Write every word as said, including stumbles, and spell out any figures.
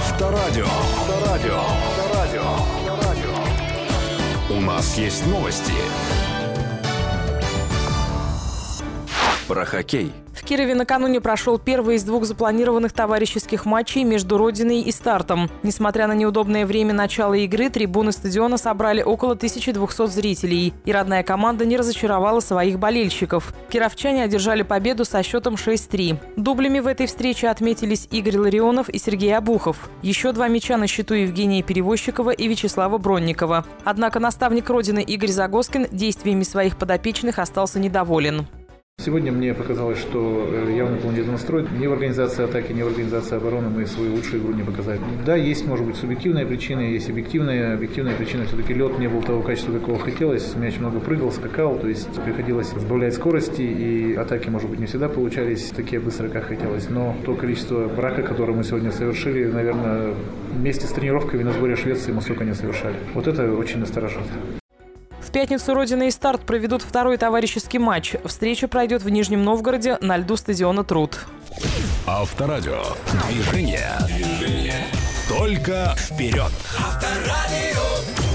Авторадио. Авторадио. Авторадио. У нас есть новости. Про хоккей. В Кирове накануне прошел первый из двух запланированных товарищеских матчей между Родиной и Стартом. Несмотря на неудобное время начала игры, трибуны стадиона собрали около тысячи двухсот зрителей. И родная команда не разочаровала своих болельщиков. Кировчане одержали победу со счетом шесть три. Дублями в этой встрече отметились Игорь Ларионов и Сергей Обухов. Еще два мяча на счету Евгения Перевозчикова и Вячеслава Бронникова. Однако наставник Родины Игорь Загоскин действиями своих подопечных остался недоволен. Сегодня мне показалось, что я выполнил недонастрой. Ни в организации атаки, ни в организации обороны мы свою лучшую игру не показали. Да, есть, может быть, субъективные причины, есть объективные. Объективная причина, все-таки лед не был того качества, какого хотелось. Мяч много прыгал, скакал, то есть приходилось сбавлять скорости, и атаки, может быть, не всегда получались такие быстрые, как хотелось. Но то количество брака, которое мы сегодня совершили, наверное, вместе с тренировками на сборе Швеции мы столько не совершали. Вот это очень настораживает. В пятницу Родина и Старт проведут второй товарищеский матч. Встреча пройдет в Нижнем Новгороде на льду стадиона «Труд». Авторадио. Движение. Движение. Только вперед. Авторадио.